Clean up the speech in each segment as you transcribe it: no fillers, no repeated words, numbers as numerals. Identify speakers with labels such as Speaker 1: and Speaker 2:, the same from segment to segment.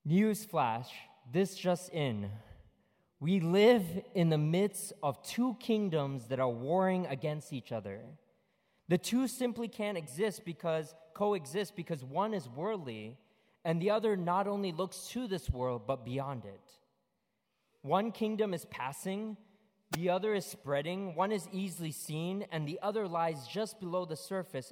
Speaker 1: Newsflash, this just in. We live in the midst of two kingdoms that are warring against each other. The two simply can't coexist because one is worldly and the other not only looks to this world but beyond it. One kingdom is passing, the other is spreading, one is easily seen and the other lies just below the surface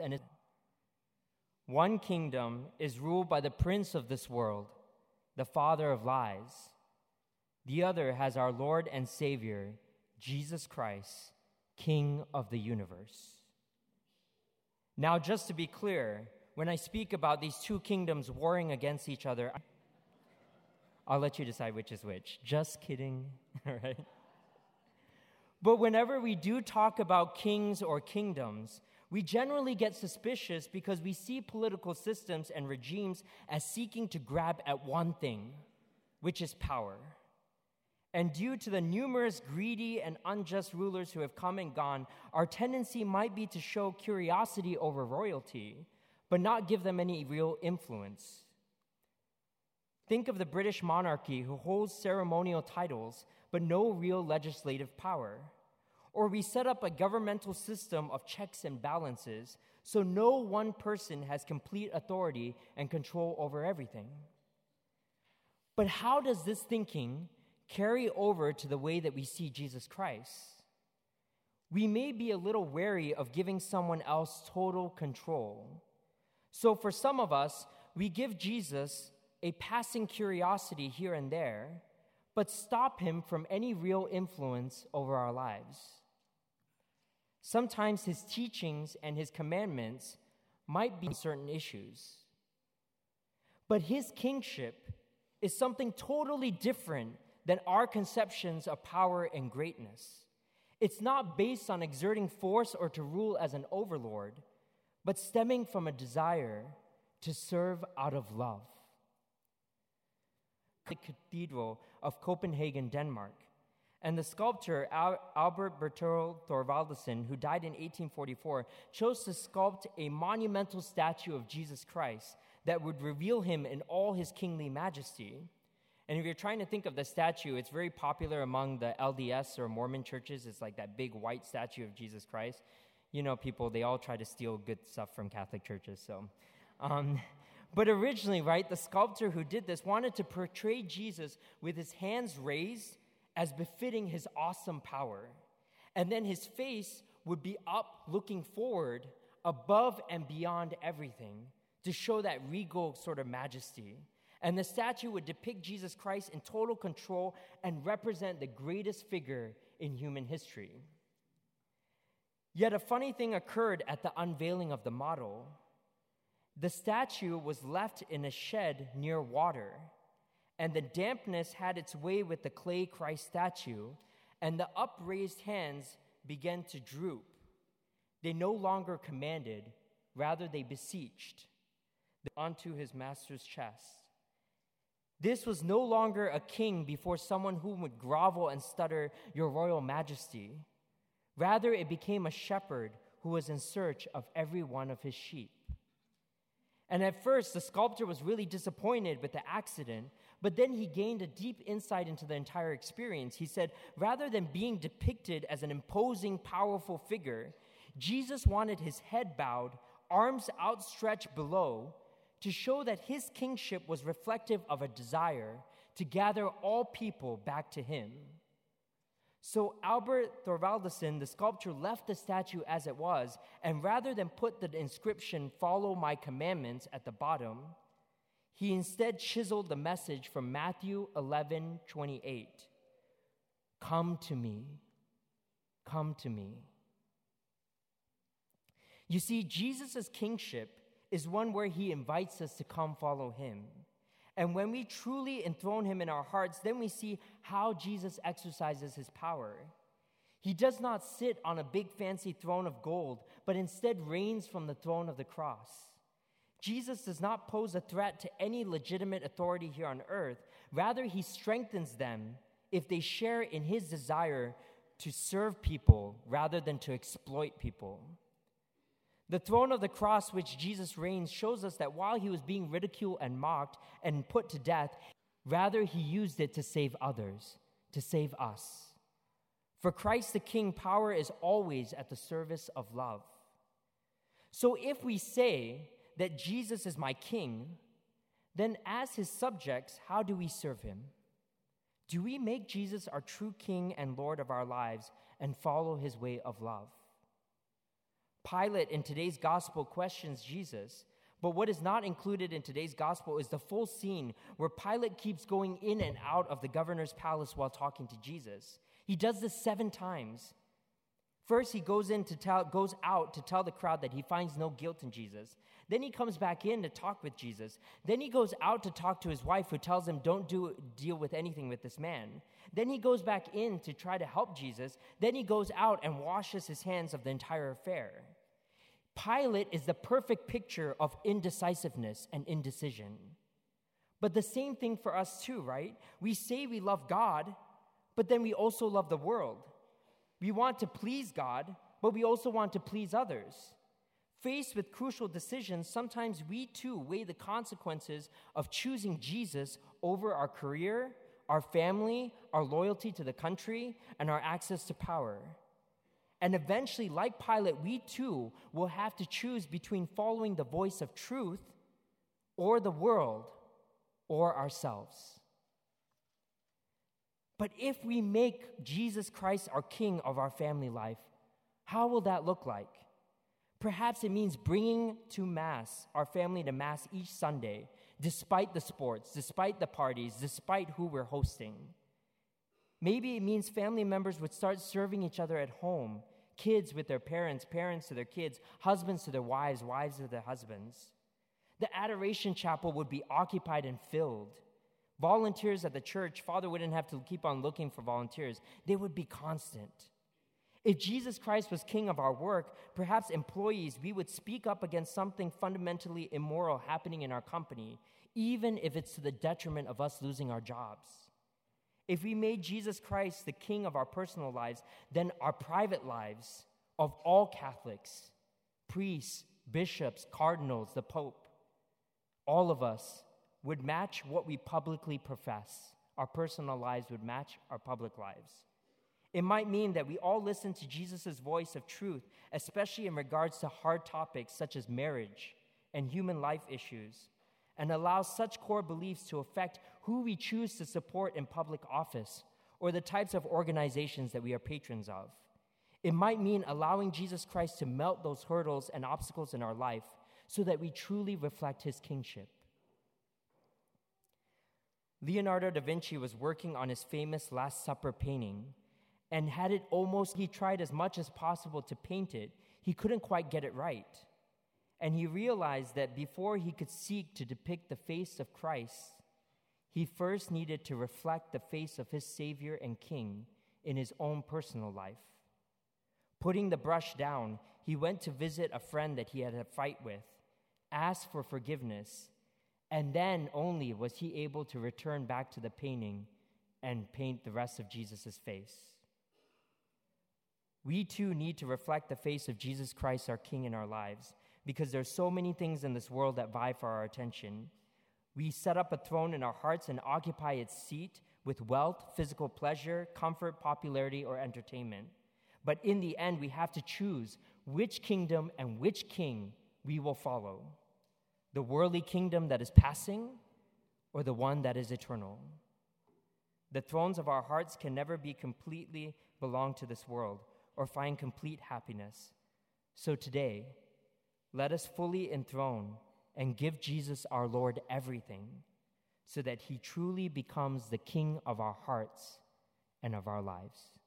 Speaker 1: one kingdom is ruled by the prince of this world, the father of lies. The other has our Lord and Savior, Jesus Christ, King of the universe. Now, just to be clear, when I speak about these two kingdoms warring against each other, I'll let you decide which is which. Just kidding, all right? But whenever we do talk about kings or kingdoms, we generally get suspicious because we see political systems and regimes as seeking to grab at one thing, which is power. And due to the numerous greedy and unjust rulers who have come and gone, our tendency might be to show curiosity over royalty, but not give them any real influence. Think of the British monarchy, who holds ceremonial titles, but no real legislative power. Or we set up a governmental system of checks and balances, so no one person has complete authority and control over everything. But how does this thinking carry over to the way that we see Jesus Christ? We may be a little wary of giving someone else total control. So for some of us, we give Jesus a passing curiosity here and there, but stop him from any real influence over our lives. Sometimes his teachings and his commandments might be certain issues, but his kingship is something totally different than our conceptions of power and greatness. It's not based on exerting force or to rule as an overlord, but stemming from a desire to serve out of love. The Cathedral of Copenhagen, Denmark, and the sculptor Albert Bertel Thorvaldsen, who died in 1844, chose to sculpt a monumental statue of Jesus Christ that would reveal him in all his kingly majesty. And if you're trying to think of the statue, it's very popular among the LDS or Mormon churches. It's like that big white statue of Jesus Christ. You know, people, they all try to steal good stuff from Catholic churches. But originally, right, the sculptor who did this wanted to portray Jesus with his hands raised as befitting his awesome power. And then his face would be up, looking forward, above and beyond everything, to show that regal sort of majesty. And the statue would depict Jesus Christ in total control and represent the greatest figure in human history. Yet a funny thing occurred at the unveiling of the model. The statue was left in a shed near water, and the dampness had its way with the clay Christ statue, and the upraised hands began to droop. They no longer commanded, rather they beseeched onto his master's chest. This was no longer a king before someone who would grovel and stutter, "Your royal majesty." Rather, it became a shepherd who was in search of every one of his sheep. And at first, the sculptor was really disappointed with the accident, but then he gained a deep insight into the entire experience. He said, rather than being depicted as an imposing, powerful figure, Jesus wanted his head bowed, arms outstretched below, to show that his kingship was reflective of a desire to gather all people back to him. So Albert Thorvaldsen, the sculptor, left the statue as it was, and rather than put the inscription, "Follow my commandments," at the bottom, he instead chiseled the message from Matthew 11:28. "Come to me, come to me." You see, Jesus' kingship is one where he invites us to come follow him. And when we truly enthrone him in our hearts, then we see how Jesus exercises his power. He does not sit on a big fancy throne of gold, but instead reigns from the throne of the cross. Jesus does not pose a threat to any legitimate authority here on earth. Rather, he strengthens them if they share in his desire to serve people rather than to exploit people. The throne of the cross which Jesus reigns shows us that while he was being ridiculed and mocked and put to death, Rather, he used it to save others, to save us. For Christ the King, power is always at the service of love. So if we say that Jesus is my King, then as his subjects, how do we serve him? Do we make Jesus our true King and Lord of our lives and follow his way of love? Pilate in today's gospel questions Jesus, but what is not included in today's gospel is the full scene where Pilate keeps going in and out of the governor's palace while talking to Jesus. He does this 7 times. First, he goes out to tell the crowd that he finds no guilt in Jesus. Then he comes back in to talk with Jesus. Then he goes out to talk to his wife, who tells him, don't deal with anything with this man. Then he goes back in to try to help Jesus. Then he goes out and washes his hands of the entire affair. Pilate is the perfect picture of indecisiveness and indecision. But the same thing for us too, right? We say we love God, but then we also love the world. We want to please God, but we also want to please others. Faced with crucial decisions, sometimes we too weigh the consequences of choosing Jesus over our career, our family, our loyalty to the country, and our access to power. And eventually, like Pilate, we too will have to choose between following the voice of truth or the world or ourselves. But if we make Jesus Christ our King of our family life, how will that look like? Perhaps it means bringing to Mass, our family to Mass each Sunday, despite the sports, despite the parties, despite who we're hosting. Maybe it means family members would start serving each other at home, kids with their parents, parents to their kids, husbands to their wives, wives to their husbands. The Adoration Chapel would be occupied and filled. Volunteers at the church, Father wouldn't have to keep on looking for volunteers. They would be constant. If Jesus Christ was King of our work, perhaps employees, we would speak up against something fundamentally immoral happening in our company, even if it's to the detriment of us losing our jobs. If we made Jesus Christ the King of our personal lives, then our private lives of all Catholics, priests, bishops, cardinals, the Pope, all of us would match what we publicly profess. Our personal lives would match our public lives. It might mean that we all listen to Jesus' voice of truth, especially in regards to hard topics such as marriage and human life issues, and allow such core beliefs to affect who we choose to support in public office or the types of organizations that we are patrons of. It might mean allowing Jesus Christ to melt those hurdles and obstacles in our life so that we truly reflect his kingship. Leonardo da Vinci was working on his famous Last Supper painting, and he tried as much as possible to paint it, he couldn't quite get it right. And he realized that before he could seek to depict the face of Christ, he first needed to reflect the face of his Savior and King in his own personal life. Putting the brush down, he went to visit a friend that he had a fight with, asked for forgiveness, and then only was he able to return back to the painting and paint the rest of Jesus' face. We too need to reflect the face of Jesus Christ, our King, in our lives, because there's so many things in this world that vie for our attention. We set up a throne in our hearts and occupy its seat with wealth, physical pleasure, comfort, popularity, or entertainment. But in the end, we have to choose which kingdom and which king we will follow. The worldly kingdom that is passing, or the one that is eternal. The thrones of our hearts can never be completely belong to this world or find complete happiness. So today, let us fully enthrone and give Jesus our Lord everything, so that he truly becomes the King of our hearts and of our lives.